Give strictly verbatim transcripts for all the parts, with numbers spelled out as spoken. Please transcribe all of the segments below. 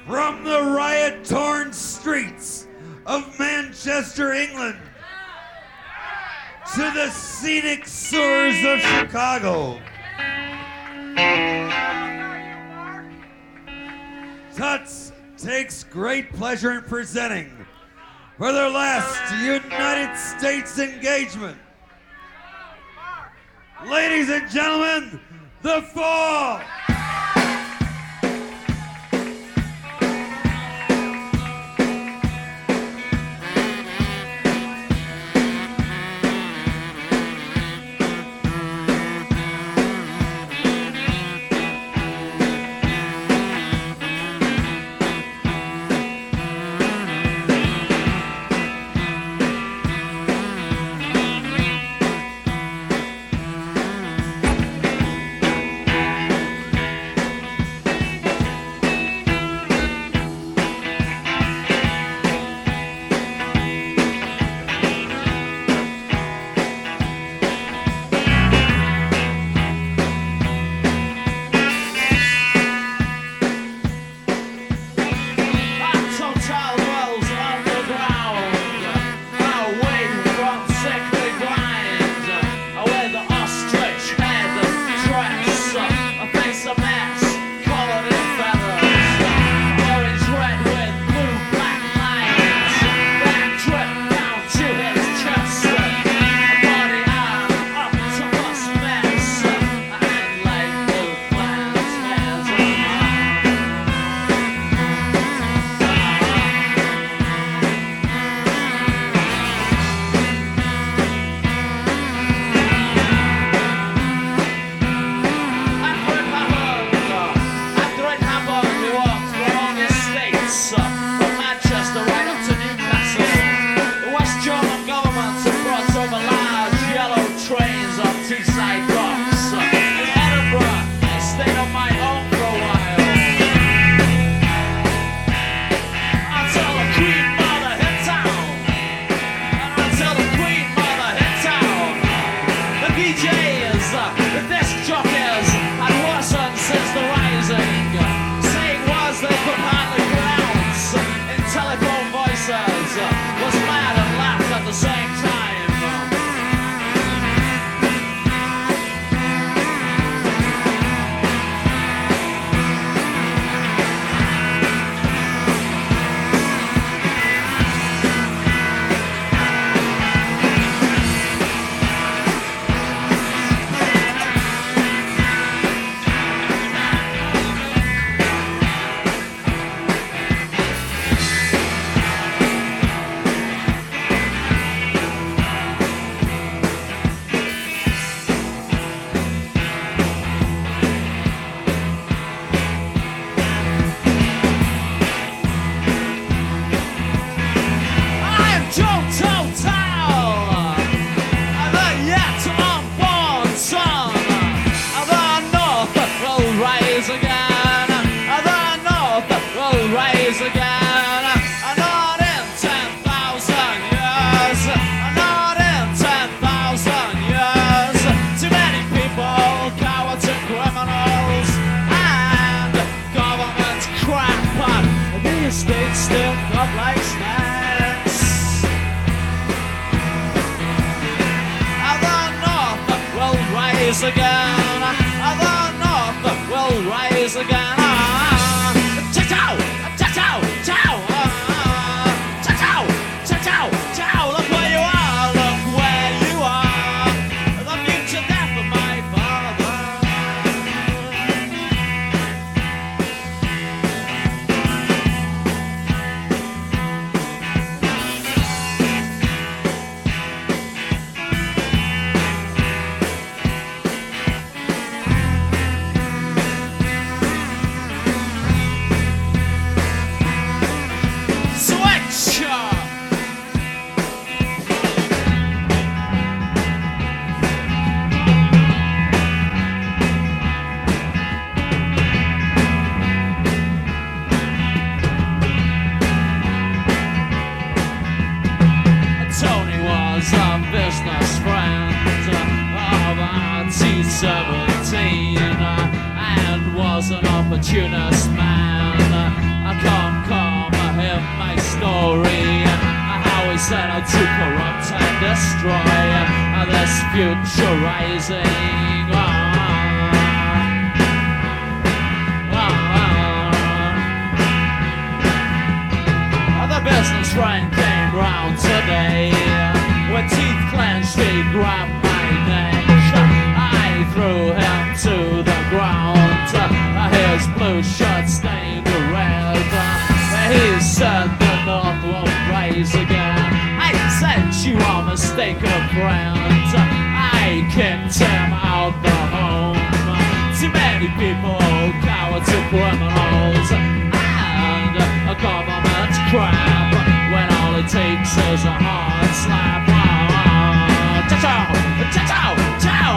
From the riot-torn streets of Manchester, England, to the scenic sewers of Chicago, Tuts takes great pleasure in presenting, for their last United States engagement, ladies and gentlemen, The Fall! Again, the North will rise again. Cha-chow, cha-chow, chow, cha-chow, cha-chow, chow. Look where you are, look where you are. The future death of my father. seventeen and was an opportunist man. I can't future rising. Ah, ah. The business friend came round today. With teeth clenched, he grabbed my neck. I threw him to the ground. His blue shirt stained red. He said the North won't rise again. I said you are mistaken, friend. I kicked him out the home. Too many people, cowards and criminals, and a government crap, when all it takes is a hard slap. Cha-chow, cha-chow, chow.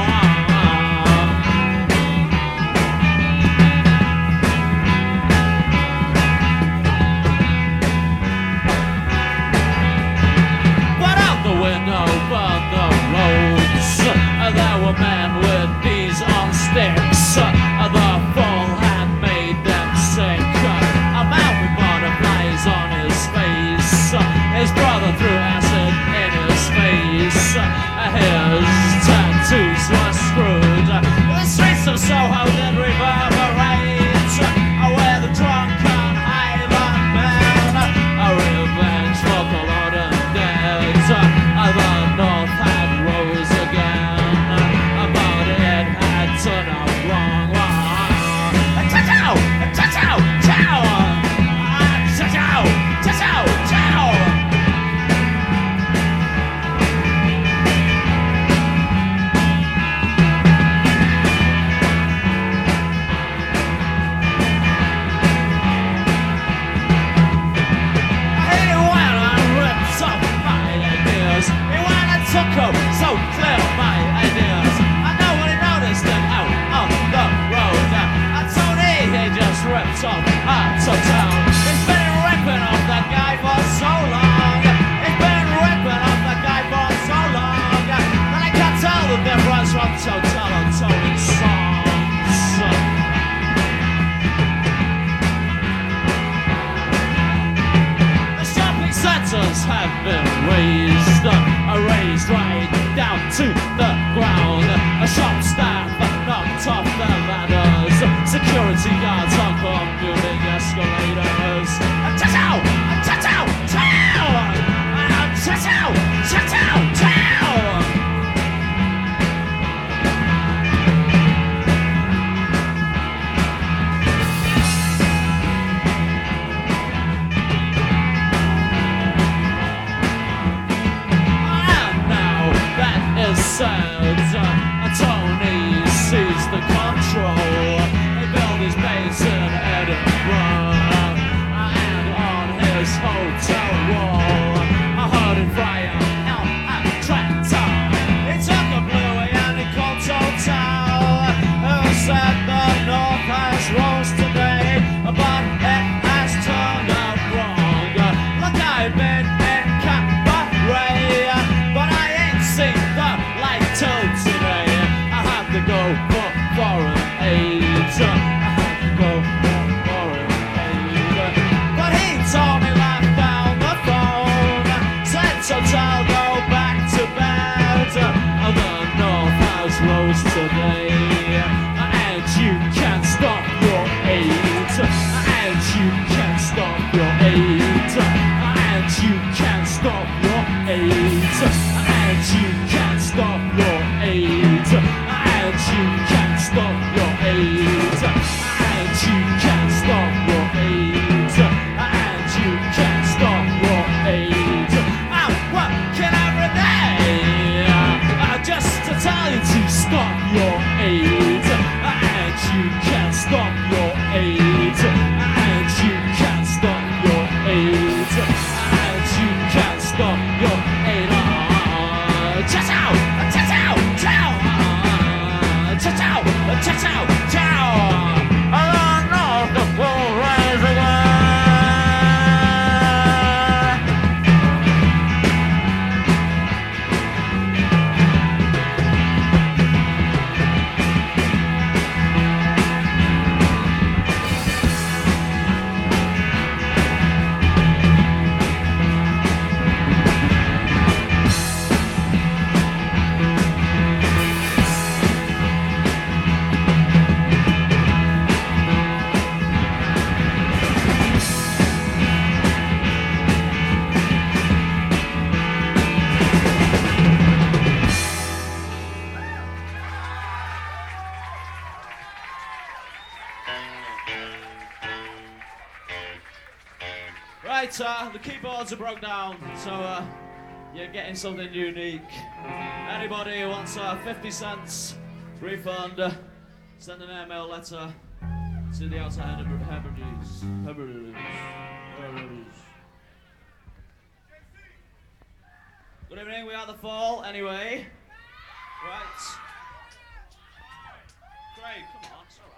Over the roads, there were men with bees on sticks. The fall had made them sick. A man with butterflies on his face. His brother threw acid in his face. His tattoos were screwed. The streets of Soho did reverberate, where the drunken Highland men, a revenge for the Lord and dead. The North had rose again, but it had turned out wrong. Cha-chow! Cha-chow! Chow! Cha-chow! Cha-chow! Chow! He went and ripped up my ideas. He went and took up so clear my ideas. And nobody noticed it out on the road. And Tony, he just ripped off out of town. He's been ripping off that guy for so long. He's been ripping off that guy for so long. And I can't tell the difference from Total and Tony's songs. The shopping centers have been raised, uh, raised right down to the ground. A shop staff knocked off the ladders. Security guards hung on building escalators. Cha-chow! Cha-chow! Chow! Cha-chow! Cha-chow! Chow! Said, uh, Tony seized the control. He built his base in Edinburgh, and on his hotel wall, I heard him fire out at Trenton. He took a bluey and he called Total, who said the North has rose today, but it has turned out wrong. Look, I've been in Cabaret, but I ain't seen the light till Right, uh, the keyboards are broke down, so uh, you're getting something unique. Anybody who wants uh, fifty cents refund, uh, send an email letter to the outside Hebrides. Hebrides. Hebrides. Good evening, we are The Fall, anyway. Right. Great, come on, sorry.